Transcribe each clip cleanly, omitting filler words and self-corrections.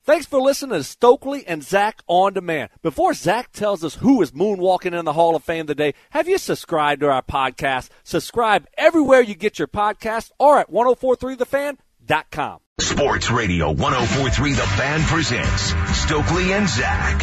Thanks for listening to Stokely and Zach On Demand. Before Zach tells us who is moonwalking in the Hall of Fame today, have you subscribed to our podcast? Subscribe everywhere you get your podcast or at 1043thefan.com. Sports Radio 1043 The Fan presents Stokely and Zach.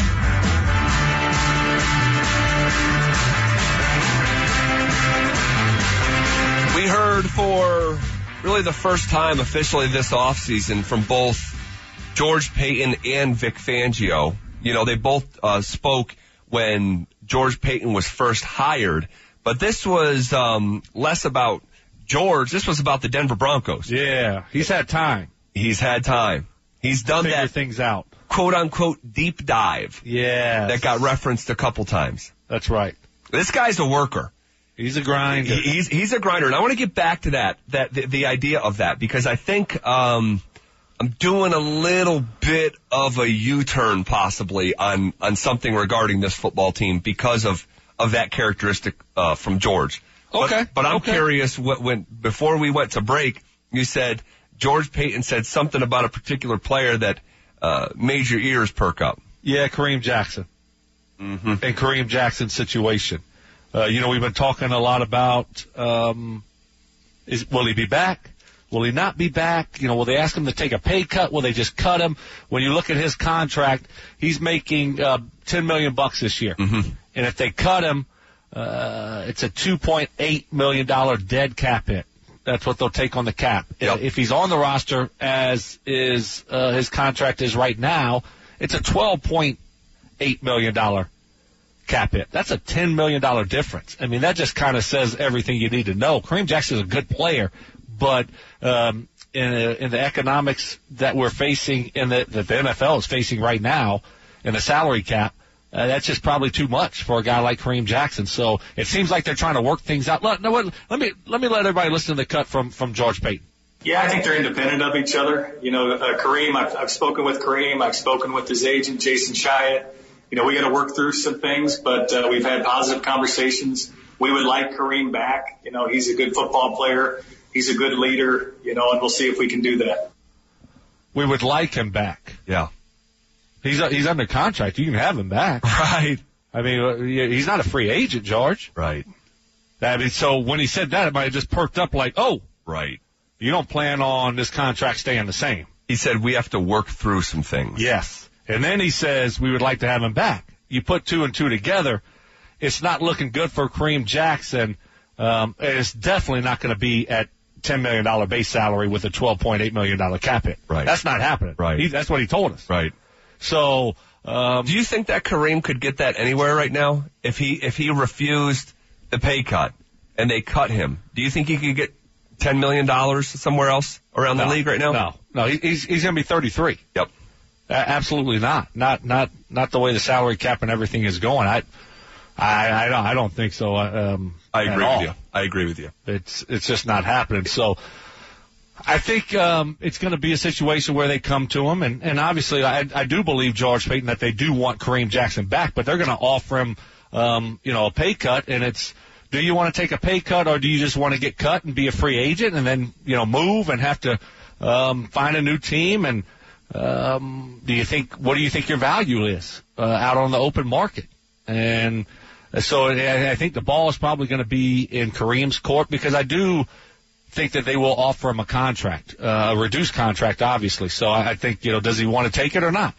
We heard for really the first time officially this offseason from both George Paton and Vic Fangio. You know, they both spoke when George Paton was first hired, but this was less about George. This was about the Denver Broncos. Yeah, he's had time. He's had time. He's done figure that things out, quote-unquote deep dive. Yeah, that got referenced a couple times. That's right. This guy's a worker. He's a grinder. He's a grinder, and I want to get back to the idea of that, because I think I'm doing a little bit of a U-turn possibly on something regarding this football team because of that characteristic from George. Okay. But I'm curious, before we went to break, you said George Paton said something about a particular player that made your ears perk up. Yeah, Kareem Jackson. Mm-hmm. And Kareem Jackson's situation. We've been talking a lot about will he be back? Will he not be back? Will they ask him to take a pay cut? Will they just cut him? When you look at his contract, he's making $10 million this year. Mm-hmm. And if they cut him, it's a $2.8 million dead cap hit. That's what they'll take on the cap. Yep. If he's on the roster, as is his contract is right now, it's a $12.8 million cap hit. That's a $10 million difference. I mean, that just kind of says everything you need to know. Kareem Jackson is a good player, but in the economics that we're facing, that the NFL is facing right now, in the salary cap, that's just probably too much for a guy like Kareem Jackson. So it seems like they're trying to work things out. Let me let everybody listen to the cut from George Paton. Yeah, I think they're independent of each other. Kareem, I've spoken with Kareem. I've spoken with his agent, Jason Chiat. We got to work through some things, but we've had positive conversations. We would like Kareem back. He's a good football player. He's a good leader, and we'll see if we can do that. We would like him back. Yeah. He's under contract. You can have him back. Right. I mean, he's not a free agent, George. Right. I mean, so when he said that, it might have just perked up like, oh. Right. You don't plan on this contract staying the same. He said we have to work through some things. Yes. And then he says we would like to have him back. You put two and two together, it's not looking good for Kareem Jackson. It's definitely not going to be at $10 million base salary with a $12.8 million cap hit. Right. That's not happening. Right. That's what he told us. Right. So, do you think that Kareem could get that anywhere right now? If he refused the pay cut and they cut him, do you think he could get $10 million somewhere else around the league right now? No. He's going to be 33. Yep. Absolutely not. Not the way the salary cap and everything is going. I don't think so. I agree with you. It's just not happening. So I think it's going to be a situation where they come to him, and obviously I do believe George Paton that they do want Kareem Jackson back, but they're going to offer him a pay cut, and it's, do you want to take a pay cut or do you just want to get cut and be a free agent and then move and have to find a new team? And what do you think your value is out on the open market? And so I think the ball is probably going to be in Kareem's court, because I do think that they will offer him a contract, a reduced contract, obviously. So I think, does he want to take it or not?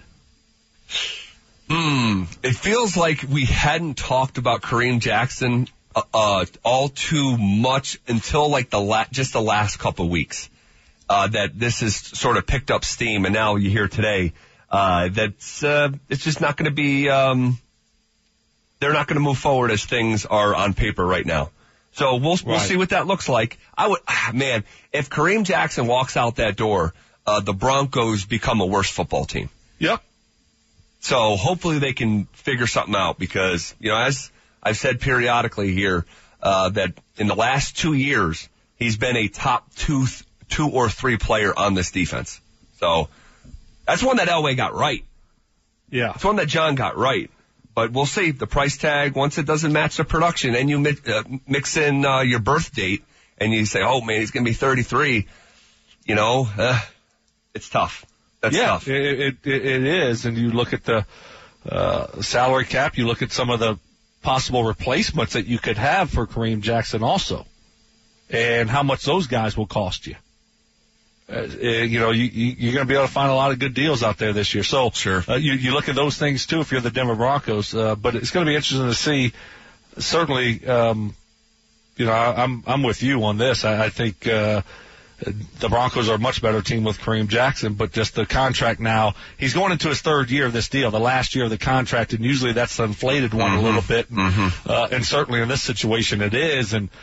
It feels like we hadn't talked about Kareem Jackson all too much until like the last couple of weeks. That this has sort of picked up steam, and now you hear today it's just not going to be. They're not going to move forward as things are on paper right now. So we'll see what that looks like. If Kareem Jackson walks out that door, the Broncos become a worse football team. Yep. So hopefully they can figure something out, because, as I've said periodically here, that in the last 2 years, he's been a top two or three player on this defense. So that's one that Elway got right. Yeah. It's one that John got right. But we'll see. The price tag, once it doesn't match the production, and you mix in your birth date, and you say, oh, man, he's going to be 33, it's tough. That's tough. It is. And you look at the salary cap, you look at some of the possible replacements that you could have for Kareem Jackson also, and how much those guys will cost you. You're going to be able to find a lot of good deals out there this year. So sure. You look at those things too if you're the Denver Broncos. But it's going to be interesting to see. Certainly, I'm with you on this. I think the Broncos are a much better team with Kareem Jackson, but just the contract now, he's going into his third year of this deal, the last year of the contract, and usually that's the inflated one a little bit. And certainly in this situation it is. And,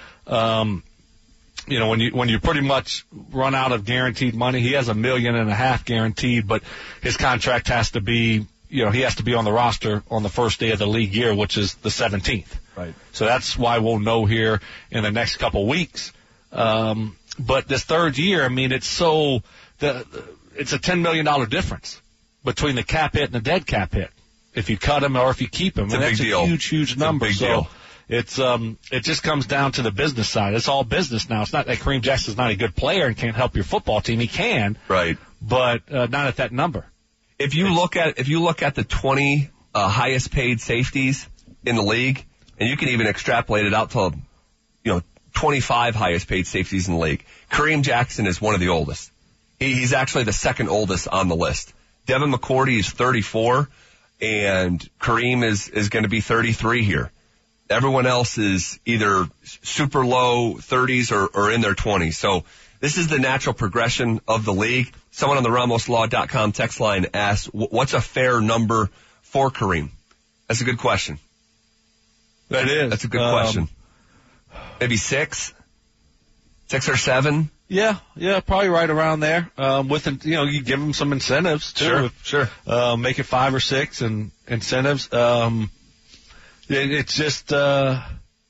when you pretty much run out of guaranteed money, he has $1.5 million guaranteed, but his contract has to be, he has to be on the roster on the first day of the league year, which is the 17th. Right. So that's why we'll know here in the next couple weeks. But this third year, I mean, it's a $10 million difference between the cap hit and the dead cap hit. If you cut him or if you keep him, it's that's a huge number. It's a big deal. It just comes down to the business side. It's all business now. It's not that Kareem Jackson's not a good player and can't help your football team. He can, right? But not at that number. If you look at the 20 highest paid safeties in the league, and you can even extrapolate it out to 25 highest paid safeties in the league, Kareem Jackson is one of the oldest. He's actually the second oldest on the list. Devin McCourty is 34, and Kareem is going to be 33 here. Everyone else is either super low 30s or in their 20s. So this is the natural progression of the league. Someone on the RamosLaw.com text line asked, what's a fair number for Kareem? That's a good question. That is. That's a good question. Maybe 6 or 7? Yeah, probably right around there. You give them some incentives too. Sure. Make it 5 or 6 and incentives. It's just, would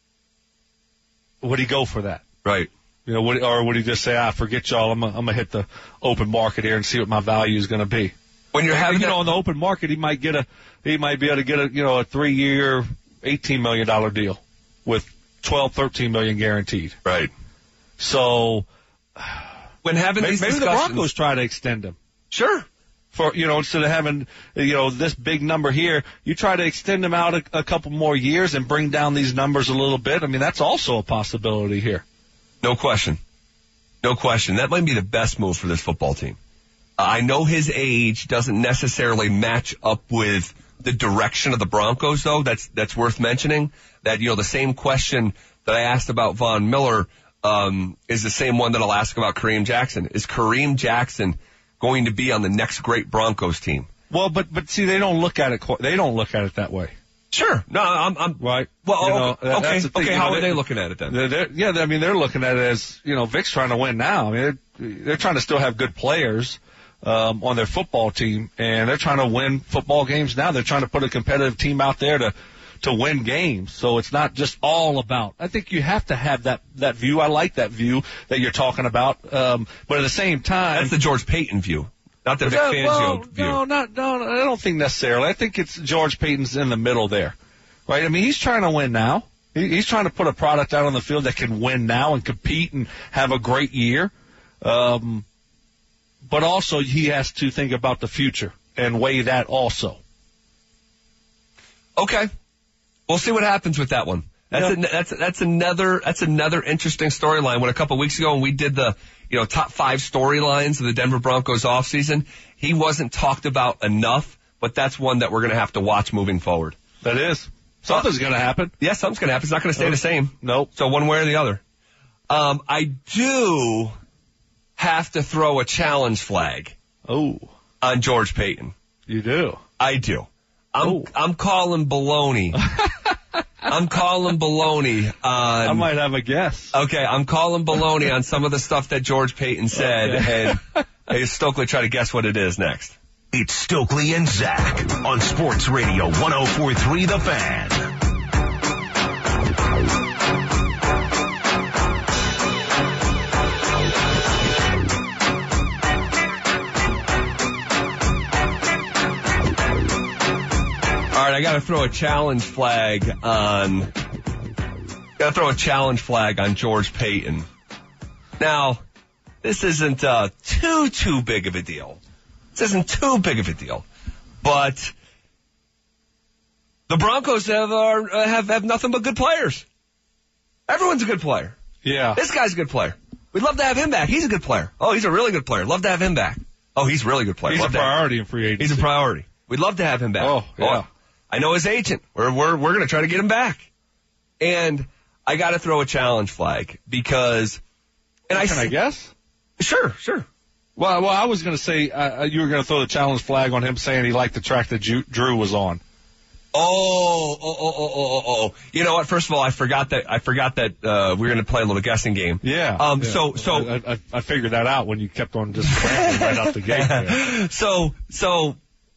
he go for that? Right. Would he just say, forget y'all, I'm gonna hit the open market here and see what my value is gonna be? When you're having, on the open market, he might be able to get a 3-year, $18 million deal with 12, 13 million guaranteed. Right. So, when having maybe these the discussions, Broncos try to extend him. Sure. For, instead of having, this big number here, you try to extend them out a couple more years and bring down these numbers a little bit. I mean, that's also a possibility here. No question. That might be the best move for this football team. I know his age doesn't necessarily match up with the direction of the Broncos, though. That's worth mentioning. That, the same question that I asked about Von Miller, is the same one that I'll ask about Kareem Jackson. Is Kareem Jackson going to be on the next great Broncos team? Well, but see, they don't look at it that way. Sure. No, I'm right. Well, okay. Okay. How are they looking at it then? They're looking at it as, Vic's trying to win now. I mean, they're trying to still have good players, on their football team, and they're trying to win football games now. They're trying to put a competitive team out there to win games. So it's not just all about, I think you have to have that view. I like that view that you're talking about. But at the same time, that's the George Payton view, not the Vic Fangio view. No, I don't think necessarily. I think it's George Payton's in the middle there, right? I mean, he's trying to win now. He's trying to put a product out on the field that can win now and compete and have a great year. But also he has to think about the future and weigh that also. Okay. We'll see what happens with that one. That's another interesting storyline. When a couple of weeks ago when we did the, top 5 storylines of the Denver Broncos offseason, he wasn't talked about enough, but that's one that we're going to have to watch moving forward. That is. Something's going to happen. Yeah, something's going to happen. It's not going to stay the same. Nope. So one way or the other. I do have to throw a challenge flag. Oh. On George Payton. You do? I do. I'm calling baloney. I'm calling baloney on... I might have a guess. Okay, I'm calling baloney on some of the stuff that George Payton said, and hey, Stokely, try to guess what it is next. It's Stokely and Zach on Sports Radio 104.3 The Fan. All right, I got to throw a challenge flag on George Payton. Now, this isn't too big of a deal. This isn't too big of a deal. But the Broncos have nothing but good players. Everyone's a good player. Yeah. This guy's a good player. We'd love to have him back. He's a good player. Oh, he's a really good player. Love to have him back. Oh, he's a really good player. He's a priority in free agency. He's a priority. We'd love to have him back. Oh, yeah. I know his agent. We're going to try to get him back. And I got to throw a challenge flag because, and Can I guess? Sure. Well, I was going to say you were going to throw the challenge flag on him saying he liked the track that Drew was on. Oh. You know what? First of all, I forgot that we were going to play a little guessing game. Yeah. So I figured that out when you kept on just rambling right out the gate there. So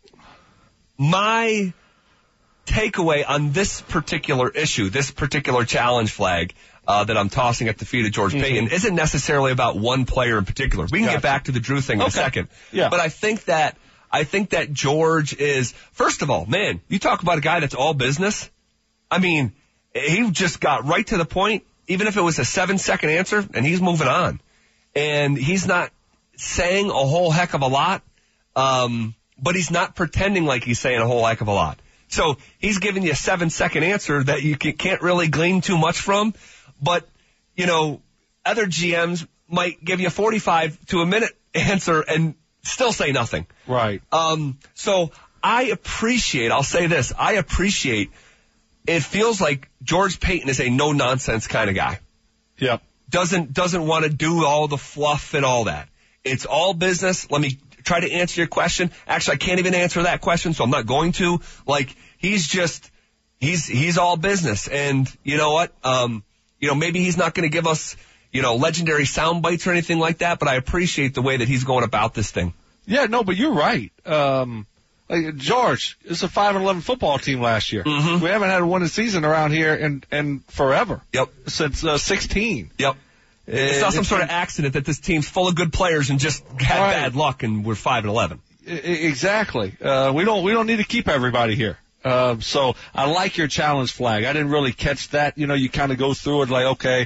my takeaway on this particular issue, this particular challenge flag that I'm tossing at the feet of George Paton, isn't necessarily about one player in particular. We can get back to the Drew thing in a second. Yeah. But I think that George is, first of all, man, you talk about a guy that's all business. I mean, he just got right to the point, even if it was a 7-second answer, and he's moving on. And he's not saying a whole heck of a lot, but he's not pretending like he's saying a whole heck of a lot. So he's giving you a 7-second answer that you can't really glean too much from. But, you know, other GMs might give you a 45 to a minute answer and still say nothing. Right. So I'll say this, it feels like George Paton is a no-nonsense kind of guy. Yep. Doesn't want to do all the fluff and all that. It's all business. Let me try to answer your question. Actually, I can't even answer that question, so I'm not going to. Like, he's all business. And you know what? Maybe he's not going to give us, legendary sound bites or anything like that, but I appreciate the way that he's going about this thing. Yeah, no, but you're right. George, it's a 5-11 football team last year. Mm-hmm. We haven't had a winning season around here in forever. Yep. Since 16. Yep. It's not some sort of accident that this team's full of good players and just had bad luck and we're 5-11. Exactly. We don't need to keep everybody here. So I like your challenge flag. I didn't really catch that. You kind of go through it like, okay,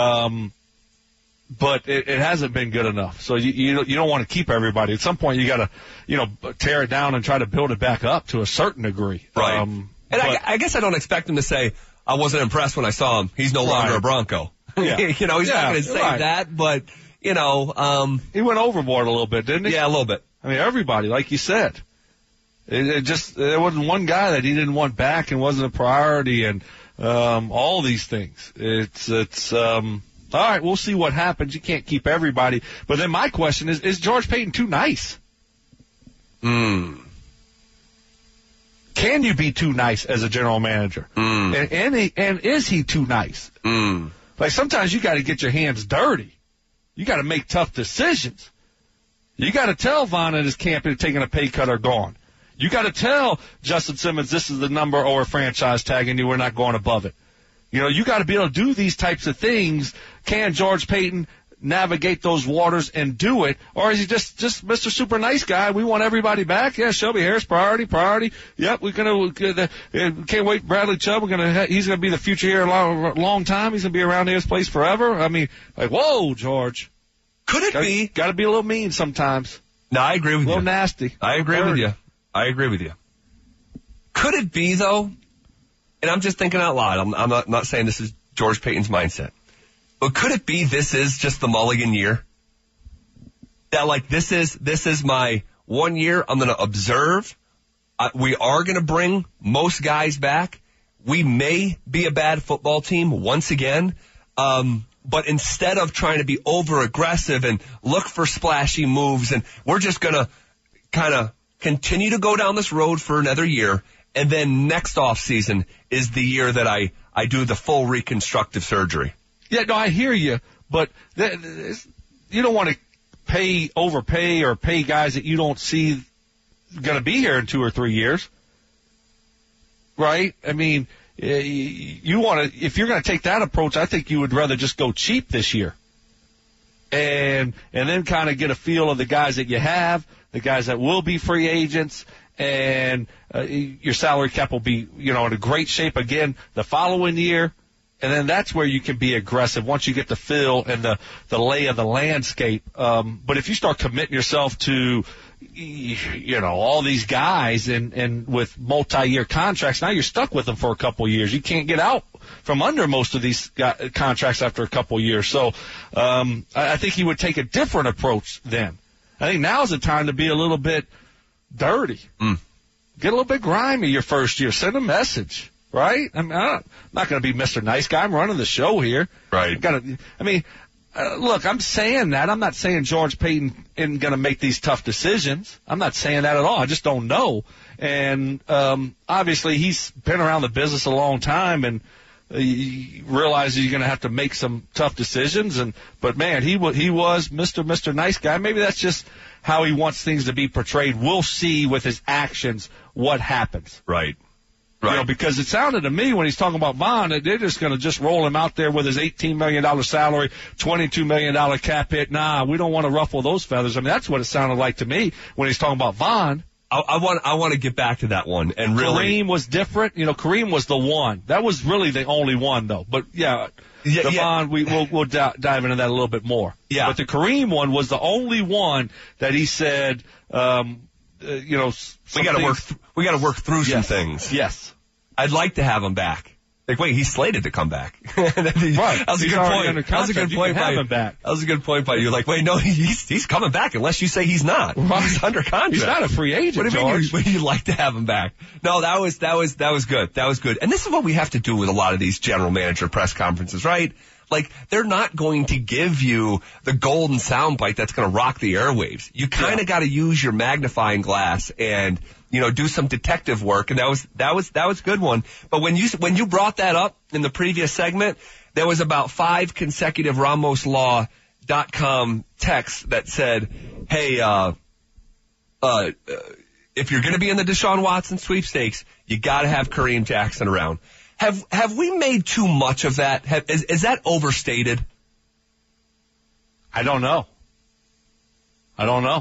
but it hasn't been good enough. So you don't want to keep everybody. At some point you got to, tear it down and try to build it back up to a certain degree. Right. I guess I don't expect him to say, I wasn't impressed when I saw him. He's no longer a Bronco. Yeah. He's not going to say that, but, he went overboard a little bit, didn't he? Yeah, a little bit. I mean, everybody, like you said. There wasn't one guy that he didn't want back and wasn't a priority and, all these things. It's all right, we'll see what happens. You can't keep everybody. But then my question is George Paton too nice? Can you be too nice as a general manager? And is he too nice? Like sometimes you got to get your hands dirty. You got to make tough decisions. You got to tell Von and his camp they're taking a pay cut or gone. You got to tell Justin Simmons this is the number or franchise tagging you. We're not going above it. You got to be able to do these types of things. Can George Paton navigate those waters and do it? Or is he just Mr. Super Nice Guy? We want everybody back. Yeah, Shelby Harris, priority. Yep, we're going to, can't wait. Bradley Chubb, he's going to be the future here a long time. He's going to be around this place forever. I mean, like, whoa, George. Could it be? Got to be a little mean sometimes. No, I agree with you. A little nasty. I agree with you. Could it be, though? And I'm just thinking out loud. I'm not saying this is George Paton's mindset. But could it be this is just the mulligan year? That, like, this is my 1 year. I'm going to observe. We are going to bring most guys back. We may be a bad football team once again. But instead of trying to be over-aggressive and look for splashy moves, and we're just going to kind of continue to go down this road for another year, and then next off season is the year that I do the full reconstructive surgery. Yeah, no, I hear you, but you don't want to overpay or pay guys that you don't see going to be here in 2 or 3 years, right? I mean, you want to, if you're going to take that approach, I think you would rather just go cheap this year, and then kind of get a feel of the guys that you have, the guys that will be free agents. And your salary cap will be, in a great shape again the following year. And then that's where you can be aggressive once you get the feel and the lay of the landscape. But if you start committing yourself to, all these guys and with multi-year contracts, now you're stuck with them for a couple of years. You can't get out from under most of these contracts after a couple of years. So I think he would take a different approach then. I think now's the time to be a little bit dirty. Get a little bit grimy your first year. Send a message, right? I'm not going to be Mr. Nice Guy. I'm running the show here. Right. Look, I'm saying that. I'm not saying George Paton isn't going to make these tough decisions. I'm not saying that at all. I just don't know. And obviously he's been around the business a long time and he realizes you're going to have to make some tough decisions. But man, he was Mr. Nice Guy. Maybe that's just how he wants things to be portrayed. We'll see with his actions what happens. Right. Because it sounded to me when he's talking about Vaughn that they're just going to just roll him out there with his $18 million salary, $22 million cap hit. Nah, we don't want to ruffle those feathers. I mean, that's what it sounded like to me when he's talking about Vaughn. I want to get back to that one. And really, Kareem was different. Kareem was the one. That was really the only one, though. But Vaughn, we'll dive into that a little bit more. Yeah. But the Kareem one was the only one that he said, we got to work through some things. Yes. I'd like to have him back. Like, wait, he's slated to come back. Right. That was a good point. That was a good point by you. That was a good point by you. Like, wait, no, he's coming back unless you say he's not. Right. He's under contract. He's not a free agent. What do you mean you'd like to have him back? No, that was good. That was good. And this is what we have to do with a lot of these general manager press conferences, right? Like, they're not going to give you the golden soundbite that's going to rock the airwaves. You kind of got to use your magnifying glass and, do some detective work. And that was a good one. But when you brought that up in the previous segment, there was about 5 consecutive RamosLaw.com texts that said, hey, if you're going to be in the Deshaun Watson sweepstakes, you got to have Kareem Jackson around. Have we made too much of that? Is that overstated? I don't know. I don't know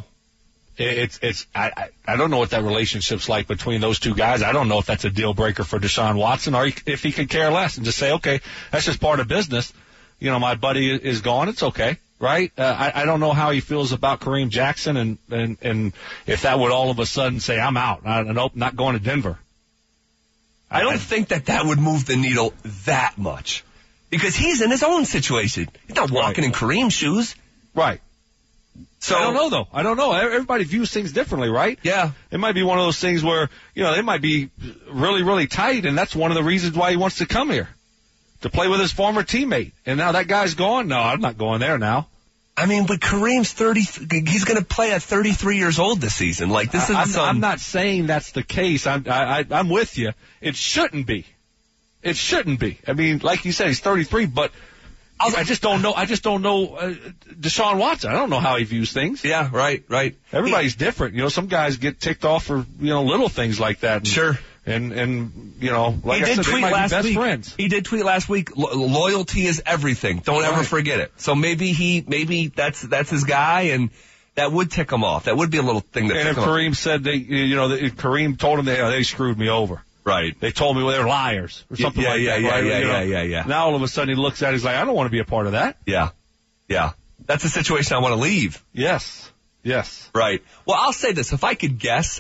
what that relationship's like between those two guys. I don't know if that's a deal breaker for Deshaun Watson or if he could care less and just say, okay, that's just part of business. My buddy is gone. It's okay. Right? I don't know how he feels about Kareem Jackson and if that would all of a sudden say, I'm out. Nope, not going to Denver. I don't think that would move the needle that much because he's in his own situation. He's not walking in Kareem's shoes. Right. So I don't know, though. I don't know. Everybody views things differently, right? Yeah. It might be one of those things where, they might be really, really tight, and that's one of the reasons why he wants to come here, to play with his former teammate. And now that guy's gone. No, I'm not going there now. I mean, but Kareem's 30. He's going to play at 33 years old this season. Like this is. I'm not saying that's the case. I'm with you. It shouldn't be. It shouldn't be. I mean, like you said, he's 33, but I just don't know. Deshaun Watson. I don't know how he views things. Yeah, right. Everybody's different. Some guys get ticked off for little things like that. Sure. And like I said, they might be best friends. He did tweet last week, loyalty is everything. Don't ever forget it. So maybe that's his guy, and that would tick him off. That would be a little thing that. And if Kareem said Kareem told him they screwed me over. Right. They told me they're liars or something like that. Yeah. Now all of a sudden he looks at it, he's like, I don't want to be a part of that. Yeah. That's a situation I want to leave. Yes. Right. Well, I'll say this. If I could guess,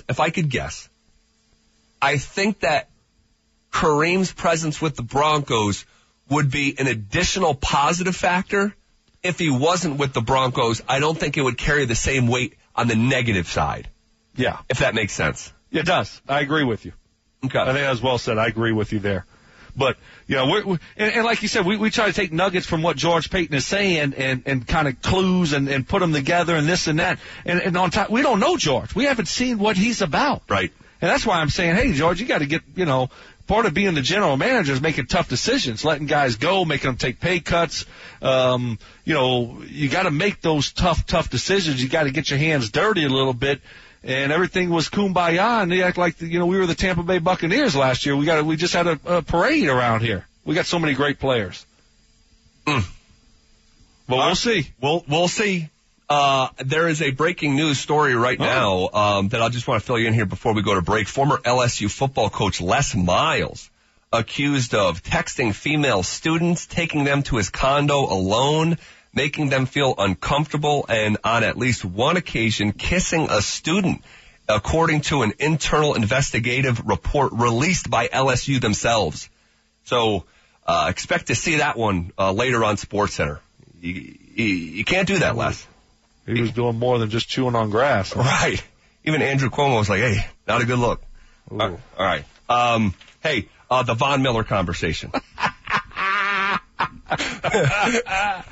I think that Kareem's presence with the Broncos would be an additional positive factor. If he wasn't with the Broncos, I don't think it would carry the same weight on the negative side. Yeah. If that makes sense. It does. I agree with you. Okay. I think that was well said. I agree with you there. But, and like you said, we try to take nuggets from what George Paton is saying and kind of clues and put them together and this and that. And on top, we don't know George. We haven't seen what he's about. Right. And that's why I'm saying, hey, George, you got to get, part of being the general manager is making tough decisions, letting guys go, making them take pay cuts. You got to make those tough decisions. You got to get your hands dirty a little bit. And everything was kumbaya, and they act like, we were the Tampa Bay Buccaneers last year. We just had a parade around here. We got so many great players. But we'll see. We'll see. There is a breaking news story right now that I just want to fill you in here before we go to break. Former LSU football coach Les Miles accused of texting female students, taking them to his condo alone, making them feel uncomfortable, and on at least one occasion, kissing a student, according to an internal investigative report released by LSU themselves. So expect to see that one later on SportsCenter. You can't do that, Les. He was doing more than just chewing on grass. Huh? Right. Even Andrew Cuomo was like, hey, not a good look. All right. Hey, the Von Miller conversation. That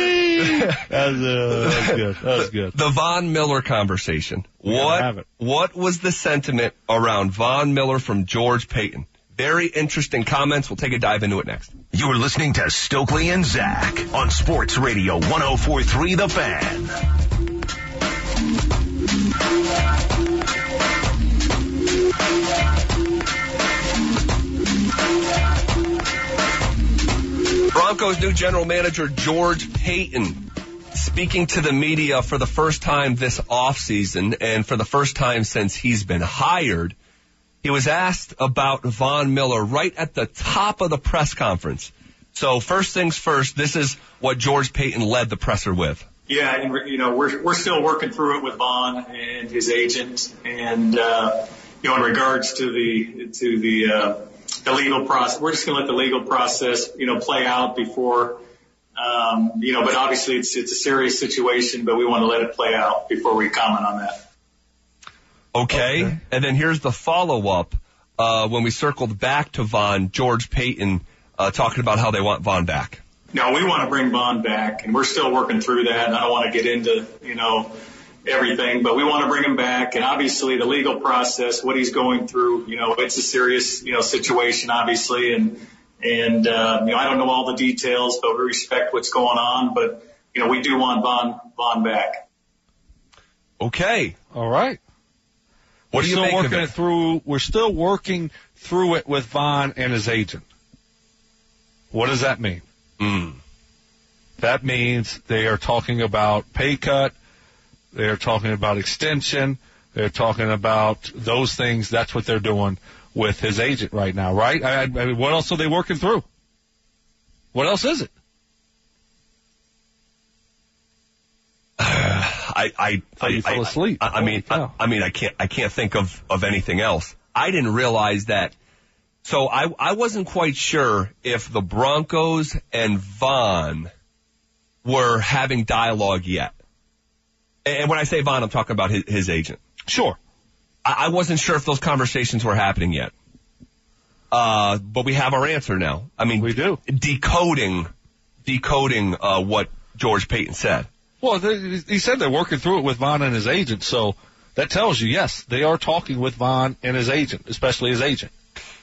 was good. The Von Miller conversation. What was the sentiment around Von Miller from George Paton? Very interesting comments. We'll take a dive into it next. You're listening to Stokely and Zach on Sports Radio 104.3 The Fan. Broncos new general manager George Paton speaking to the media for the first time this offseason and for the first time since he's been hired. He was asked about Von Miller right at the top of the press conference. So first things first, this is what George Paton led the presser with. Yeah, and we're still working through it with Von and his agent, and in regards to the legal process, we're just going to let the legal process play out before but obviously it's a serious situation, but we want to let it play out before we comment on that. Okay. And then here's the follow-up. When we circled back to Von, George Paton talking about how they want Von back. No, we want to bring Von back, and we're still working through that. And I don't want to get into, everything, but we want to bring him back. And obviously the legal process, what he's going through, it's a serious, situation, obviously. And I don't know all the details, but we respect what's going on. But, we do want Von back. Okay. All right. What do you make of it? We're still working through it with Von and his agent. What does that mean? That means they are talking about pay cut. They're talking about extension. They're talking about those things. That's what they're doing with his agent right now, right? I mean, what else are they working through? What else is it? I fell asleep. I can't think of anything else. I didn't realize that. So I wasn't quite sure if the Broncos and Von were having dialogue yet. And when I say Von, I'm talking about his agent. Sure. I wasn't sure if those conversations were happening yet. But we have our answer now. I mean, we do. Decoding what George Paton said. Well, he said they're working through it with Von and his agent, so that tells you, yes, they are talking with Von and his agent, especially his agent.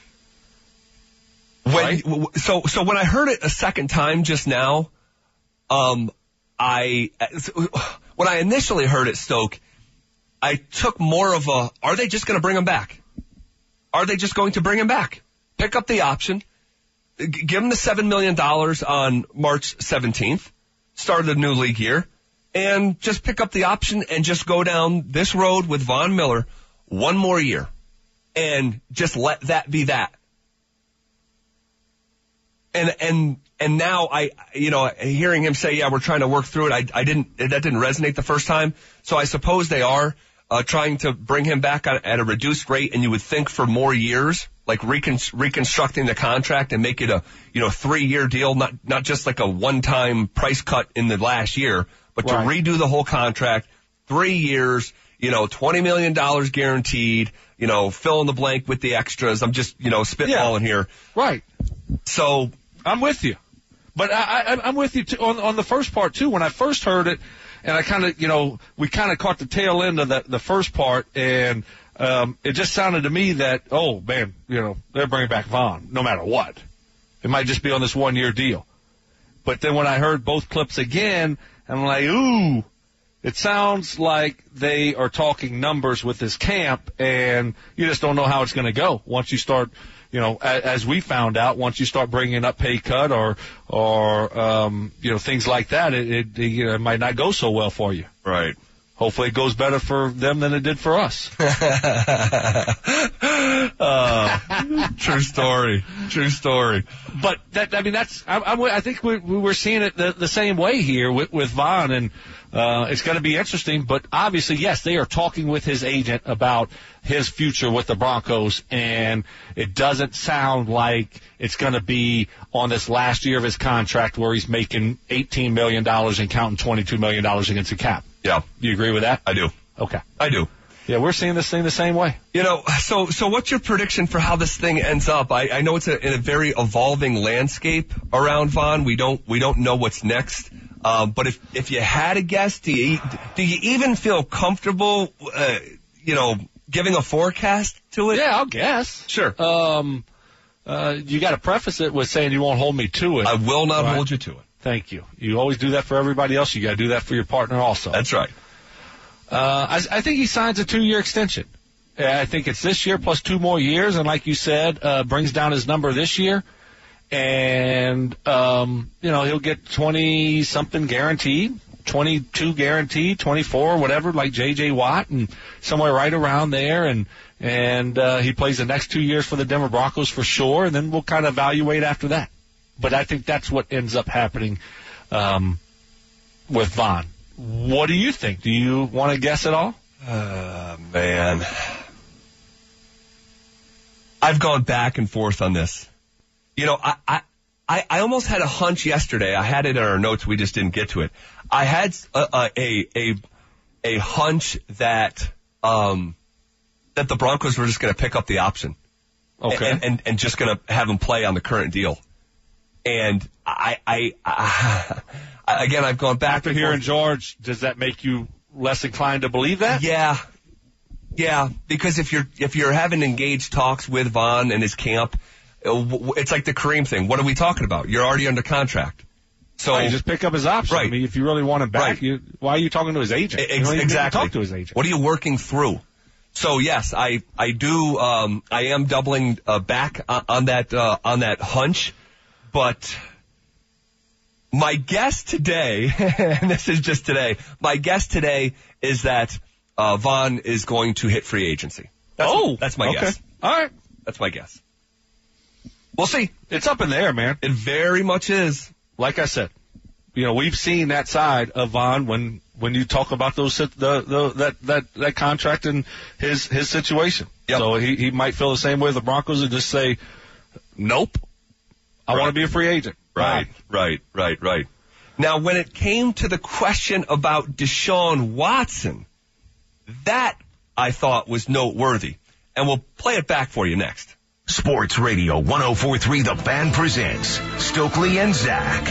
So when I heard it a second time just now, when I initially heard it, Stoke, I took more of are they just going to bring him back? Are they just going to bring him back? Pick up the option, give him the $7 million on March 17th, start the new league year, and just pick up the option and just go down this road with Von Miller one more year and just let that be that. And now hearing him say, yeah, we're trying to work through it. That didn't resonate the first time. So I suppose they are trying to bring him back at a reduced rate. And you would think for more years, like reconstructing the contract and make it a 3-year deal, not just like a one-time price cut in the last year, but to redo the whole contract, 3 years, $20 million guaranteed, fill in the blank with the extras. I'm just, spitballing here. Right. So I'm with you. But I'm with you too, on the first part too. When I first heard it, and I kind of, we kind of caught the tail end of the first part, and it just sounded to me that, oh man, they're bringing back Von no matter what. It might just be on this 1-year deal. But then when I heard both clips again, I'm like, ooh, it sounds like they are talking numbers with this camp, and you just don't know how it's going to go once you start. As we found out, once you start bringing up pay cut or things like that, it might not go so well for you. Right. Hopefully it goes better for them than it did for us. True True story. True story. But I think we were seeing it the same way here with Von, and it's going to be interesting. But obviously, yes, they are talking with his agent about his future with the Broncos, and it doesn't sound like it's going to be on this last year of his contract where he's making $18 million and counting $22 million against the cap. Yeah. Do you agree with that? I do. Okay. I do. Yeah, we're seeing this thing the same way. So what's your prediction for how this thing ends up? I know it's in a very evolving landscape around Von. We don't know what's next. But if you had a guess, do you even feel comfortable, giving a forecast to it? Yeah, I'll guess. Sure. You got to preface it with saying you won't hold me to it. I will not hold you to it. Thank you. You always do that for everybody else. You got to do that for your partner also. That's right. I think he signs a 2-year extension. I think it's this year plus 2 more years, and like you said, brings down his number this year. And, he'll get 20-something guaranteed, 22 guaranteed, 24, whatever, like J.J. Watt, and somewhere right around there. And he plays the next 2 years for the Denver Broncos for sure, and then we'll kind of evaluate after that. But I think that's what ends up happening with Von. What do you think? Do you want to guess at all? Man. I've gone back and forth on this. I almost had a hunch yesterday. I had it in our notes. We just didn't get to it. I had a hunch that the Broncos were just going to pick up the option. Okay. And just going to have him play on the current deal. And again, I've gone back after hearing George. Does that make you less inclined to believe that? Yeah. Because if you're having engaged talks with Von and his camp, it's like the Kareem thing. What are we talking about? You're already under contract. So you just pick up his option. Right. I mean, if you really want him back, why are you talking to his agent? Exactly. Talk to his agent. What are you working through? So yes, I do. I am doubling back on that hunch. But my guess today, and this is just today, my guess today is that Von is going to hit free agency. That's my guess. All right. That's my guess. We'll see. It's up in the air, man. It very much is. Like I said, we've seen that side of Von when you talk about that contract and his situation. Yep. So he might feel the same way with the Broncos and just say, nope. I want to be a free agent. Right. Now, when it came to the question about Deshaun Watson, that I thought was noteworthy. And we'll play it back for you next. Sports Radio 104.3 The Fan presents Stokely and Zach.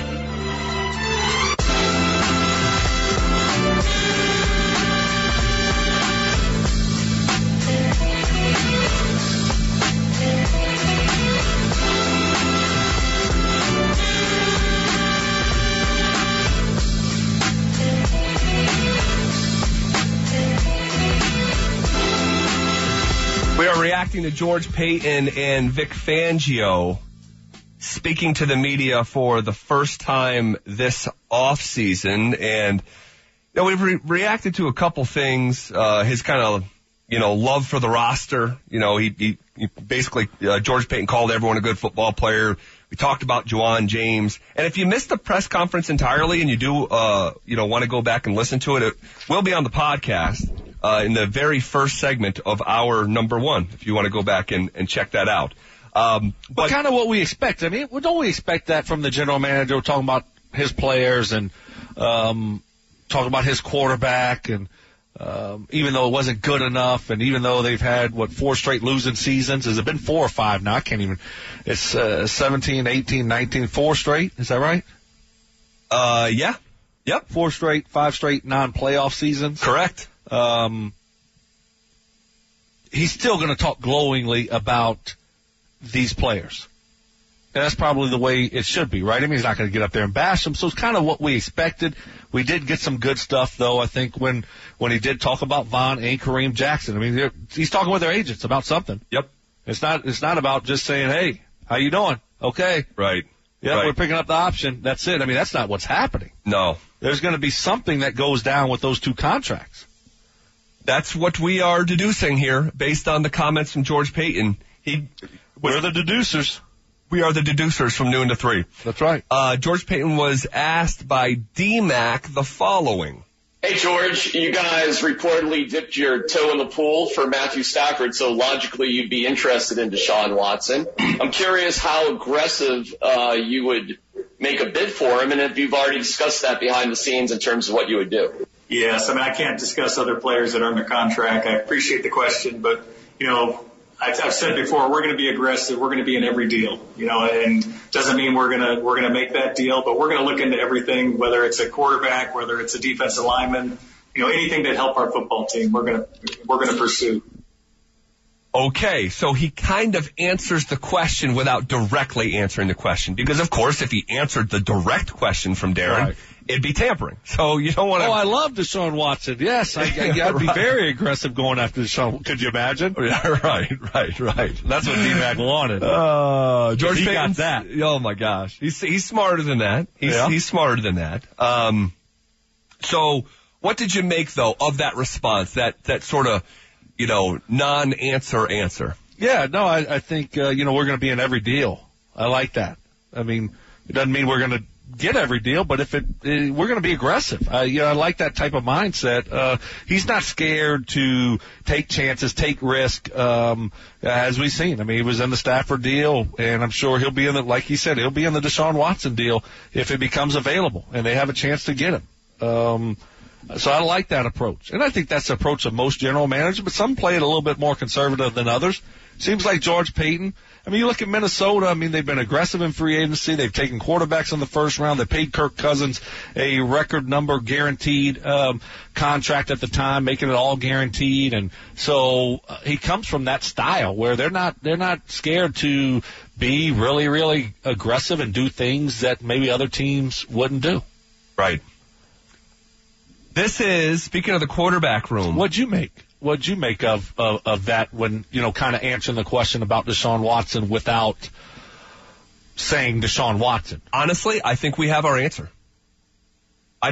We are reacting to George Paton and Vic Fangio speaking to the media for the first time this offseason. And we've reacted to a couple things. His kind of, love for the roster. He basically, George Paton called everyone a good football player. We talked about Juwan James. And if you missed the press conference entirely and you do, want to go back and listen to it, it will be on the podcast. In the very first segment of our number 1, if you want to go back and check that out. But kind of what we expect. I mean, don't we expect that from the general manager talking about his players and talking about his quarterback and even though it wasn't good enough and even though they've had, 4 straight losing seasons? Has it been 4 or 5 now? I can't even. It's 17, 18, 19, 4 straight. Is that right? Yeah. Yep. 4 straight, 5 straight non-playoff seasons. Correct. He's still going to talk glowingly about these players. And that's probably the way it should be, right? I mean, he's not going to get up there and bash them. So it's kind of what we expected. We did get some good stuff, though, I think, when he did talk about Von and Kareem Jackson. I mean, he's talking with their agents about something. Yep. It's not about just saying, hey, how you doing? Okay. Right. Yeah, right. We're picking up the option. That's it. I mean, that's not what's happening. No. There's going to be something that goes down with those 2 contracts. That's what we are deducing here based on the comments from George Paton. We're the deducers. We are the deducers from noon to 3. That's right. George Paton was asked by D-Mac the following. Hey, George, you guys reportedly dipped your toe in the pool for Matthew Stafford, so logically you'd be interested in Deshaun Watson. I'm curious how aggressive you would make a bid for him, and if you've already discussed that behind the scenes in terms of what you would do. Yes, I mean, I can't discuss other players that are under contract. I appreciate the question, but, I've said before, we're going to be aggressive. We're going to be in every deal, and doesn't mean we're going to make that deal, but we're going to look into everything, whether it's a quarterback, whether it's a defensive lineman, anything that help our football team, we're going to pursue. Okay, so he kind of answers the question without directly answering the question, because of course, if he answered the direct question from Darren, right, it'd be tampering. So you don't want to. Oh, I love Deshaun Watson. Yes, I'd be very aggressive going after Deshaun. Could you imagine? Yeah, right. That's what D-Mac wanted. George Paton got that. Oh my gosh, he's smarter than that. He's smarter than that. So what did you make though of that response? That sort of, non-answer answer. Yeah, no, I think, we're going to be in every deal. I like that. I mean, it doesn't mean we're going to get every deal, but we're going to be aggressive. I like that type of mindset. He's not scared to take chances, take risk, as we've seen. I mean, he was in the Stafford deal, and I'm sure he'll be like he said, he'll be in the Deshaun Watson deal if it becomes available, and they have a chance to get him. So I like that approach. And I think that's the approach of most general managers, but some play it a little bit more conservative than others. Seems like George Paton. I mean, you look at Minnesota, they've been aggressive in free agency. They've taken quarterbacks in the first round. They paid Kirk Cousins a record number guaranteed contract at the time, making it all guaranteed. And so he comes from that style where they're not scared to be really, really aggressive and do things that maybe other teams wouldn't do. Right. This is, speaking of the quarterback room. What'd you make of that when, kind of answering the question about Deshaun Watson without saying Deshaun Watson? Honestly, I think we have our answer. If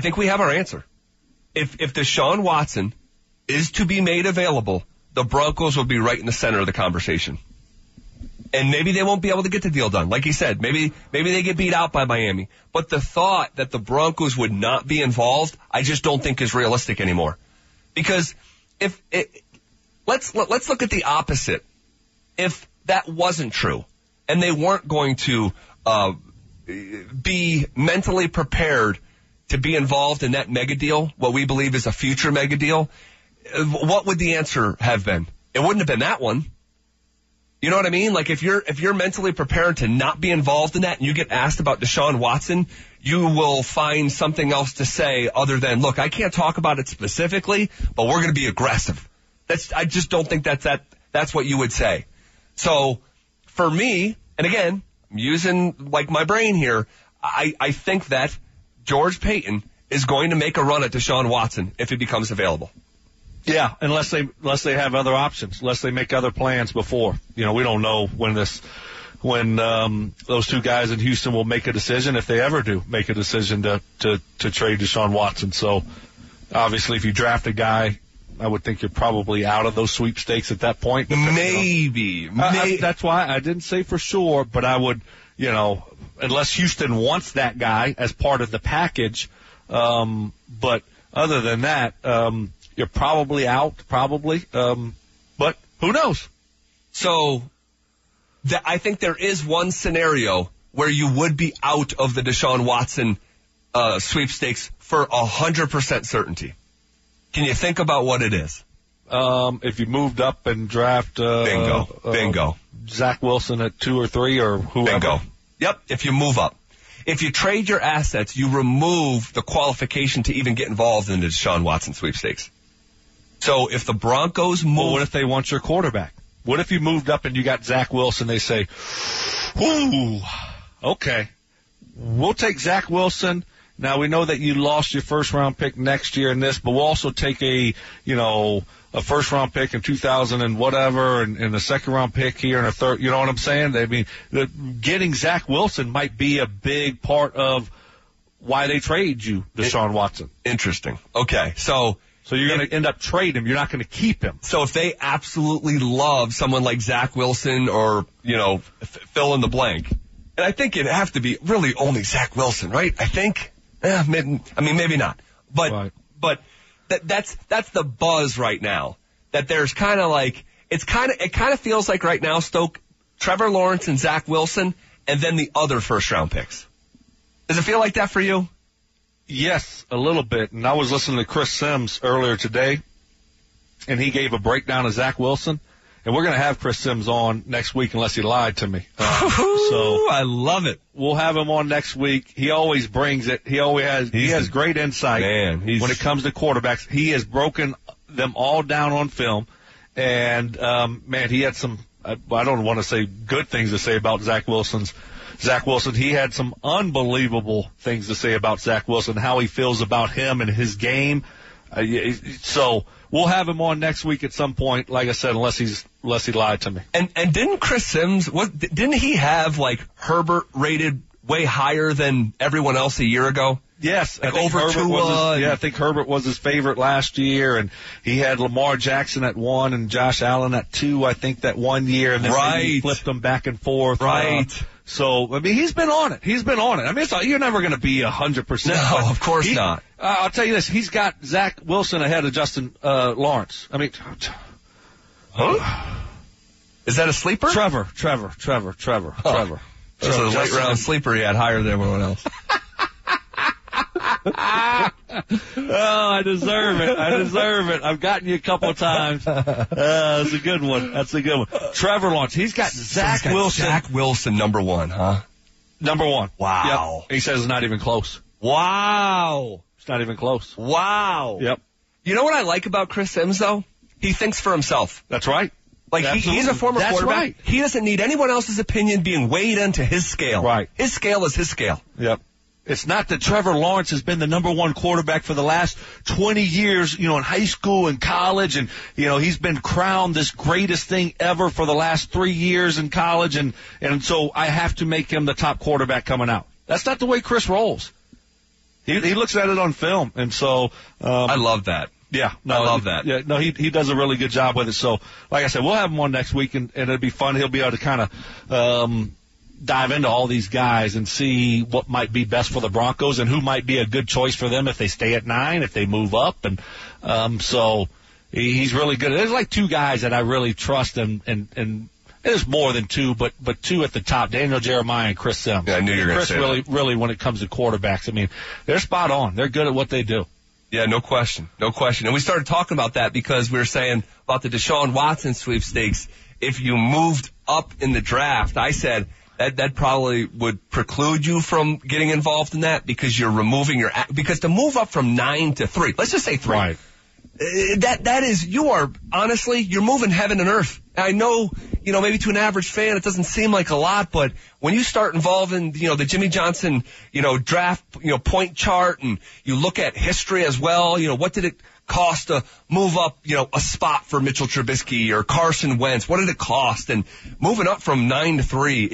Deshaun Watson is to be made available, the Broncos will be right in the center of the conversation. And maybe they won't be able to get the deal done. Like he said, maybe they get beat out by Miami. But the thought that the Broncos would not be involved, I just don't think is realistic anymore. Because let's look at the opposite. If that wasn't true, and they weren't going to be mentally prepared to be involved in that mega deal, what we believe is a future mega deal, what would the answer have been? It wouldn't have been that one. You know what I mean? Like if you're mentally prepared to not be involved in that and you get asked about Deshaun Watson, you will find something else to say other than, look, I can't talk about it specifically, but we're going to be aggressive. I just don't think that's what you would say. So for me, and again, I'm using like my brain here, I think that George Paton is going to make a run at Deshaun Watson if he becomes available. Yeah, unless they have other options, unless they make other plans before. We don't know when those two guys in Houston will make a decision, if they ever do make a decision to trade Deshaun Watson. So obviously if you draft a guy, I would think you're probably out of those sweepstakes at that point. Maybe. That's why I didn't say for sure, but I would, unless Houston wants that guy as part of the package. But other than that, you're probably out, but who knows? So I think there is one scenario where you would be out of the Deshaun Watson sweepstakes for 100% certainty. Can you think about what it is? If you moved up and draft bingo. Zach Wilson at 2 or 3 or whoever. Bingo. Yep, if you move up. If you trade your assets, you remove the qualification to even get involved in the Deshaun Watson sweepstakes. So if the Broncos move... Well, what if they want your quarterback? What if you moved up and you got Zach Wilson? They say, ooh, okay, we'll take Zach Wilson. Now, we know that you lost your first-round pick next year in this, but we'll also take a first-round pick in 2000 and whatever, and a second-round pick here and a third. You know what I'm saying? I mean, getting Zach Wilson might be a big part of why they trade you, Deshaun Watson. Interesting. Okay, so So you're going to end up trading him. You're not going to keep him. So if they absolutely love someone like Zach Wilson or, fill in the blank, and I think it'd have to be really only Zach Wilson, right? I think. Maybe not. But right. But that's the buzz right now. That there's kind of like it kind of feels like right now, Stoke, Trevor Lawrence and Zach Wilson, and then the other first-round picks. Does it feel like that for you? Yes, a little bit. And I was listening to Chris Sims earlier today, and he gave a breakdown of Zach Wilson. And we're going to have Chris Sims on next week unless he lied to me. So I love it. We'll have him on next week. He always brings it. He has great insight when it comes to quarterbacks. He has broken them all down on film. And, he had some, I don't want to say good things to say about Zach Wilson. He had some unbelievable things to say about Zach Wilson, how he feels about him and his game. So we'll have him on next week at some point, like I said, unless he lied to me. And didn't Chris Sims, didn't he have like Herbert rated way higher than everyone else a year ago? Yes, like over Tua. I think Herbert was his favorite last year, and he had Lamar Jackson at 1 and Josh Allen at 2, I think, that 1 year, and then he flipped them back and forth. Right. So, he's been on it. You're never going to be 100%. No, of course not. I'll tell you this. He's got Zach Wilson ahead of Justin Lawrence. Huh? Is that a sleeper? Trevor. That's a late round sleeper he had higher than everyone else. I deserve it. I've gotten you a couple of times. That's a good one. Trevor Lawrence. He's got Zach Wilson. Zach Wilson, number 1, huh? Number 1. Wow. Yep. He says it's not even close. Wow. It's not even close. Wow. Yep. You know what I like about Chris Sims, though? He thinks for himself. That's right. Like, he's a former quarterback. Right. He doesn't need anyone else's opinion being weighed into his scale. Right. His scale is his scale. Yep. It's not that Trevor Lawrence has been the number 1 quarterback for the last 20 years, in high school and college, and, he's been crowned this greatest thing ever for the last 3 years in college, and so I have to make him the top quarterback coming out. That's not the way Chris rolls. He looks at it on film, and so I love that. Yeah, I love that. Yeah, no, he does a really good job with it. So, like I said, we'll have him on next week, and it'll be fun. He'll be able to kind of dive into all these guys and see what might be best for the Broncos and who might be a good choice for them if they stay at 9, if they move up. And so he's really good. There's like 2 guys that I really trust, and there's more than 2, but 2 at the top, Daniel Jeremiah and Chris Sims. Yeah, I knew you were going to say Chris really, when it comes to quarterbacks, they're spot on. They're good at what they do. Yeah, no question. And we started talking about that because we were saying about the Deshaun Watson sweepstakes. If you moved up in the draft, I said that probably would preclude you from getting involved in that because you're removing because to move up from 9 to 3, let's just say 3. Right. That is, you're moving heaven and earth. I know, maybe to an average fan it doesn't seem like a lot, but when you start involving, the Jimmy Johnson, draft, point chart, and you look at history as well, what did it cost to move up, a spot for Mitchell Trubisky or Carson Wentz? What did it cost? And moving up from 9 to 3,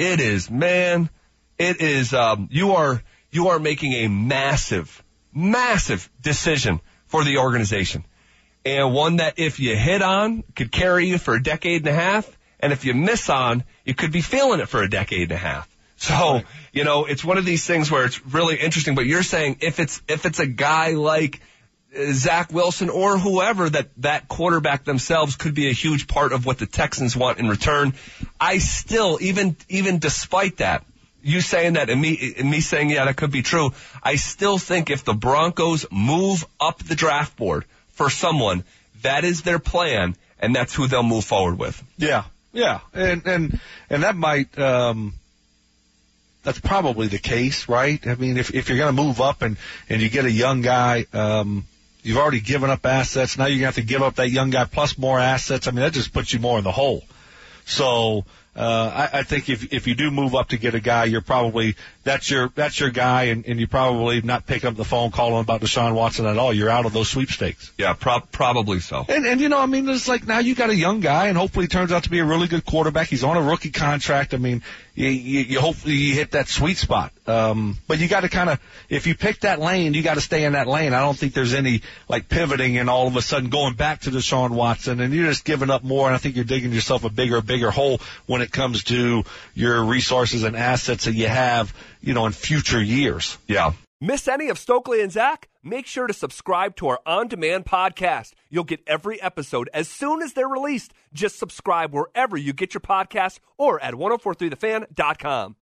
you are making a massive, massive decision for the organization. And one that if you hit on, could carry you for a decade and a half. And if you miss on, you could be feeling it for a decade and a half. So, right. It's one of these things where it's really interesting. But you're saying if it's a guy like Zach Wilson or whoever, that quarterback themselves could be a huge part of what the Texans want in return. I still, even despite that, you saying that and me saying, yeah, that could be true, I still think if the Broncos move up the draft board for someone, that is their plan, and that's who they'll move forward with. Yeah, and that might that's probably the case, right? If you're going to move up and you get a young guy, you've already given up assets. Now you're going to have to give up that young guy plus more assets. That just puts you more in the hole. So I think if you do move up to get a guy, you're probably that's your guy, and you probably not pick up the phone, call him about Deshaun Watson at all. You're out of those sweepstakes. Yeah, probably so. And you know, I mean, it's like now you got a young guy, and hopefully he turns out to be a really good quarterback. He's on a rookie contract. I mean, you hopefully you hit that sweet spot. But you got to kind of, if you pick that lane, you got to stay in that lane. I don't think there's any like pivoting and all of a sudden going back to Deshaun Watson, and you're just giving up more. And I think you're digging yourself a bigger hole when it comes to your resources and assets that you have, you know, in future years. Yeah. Miss any of Stokely and Zach? Make sure to subscribe to our on-demand podcast. You'll get every episode as soon as they're released. Just subscribe wherever you get your podcasts or at 1043thefan.com.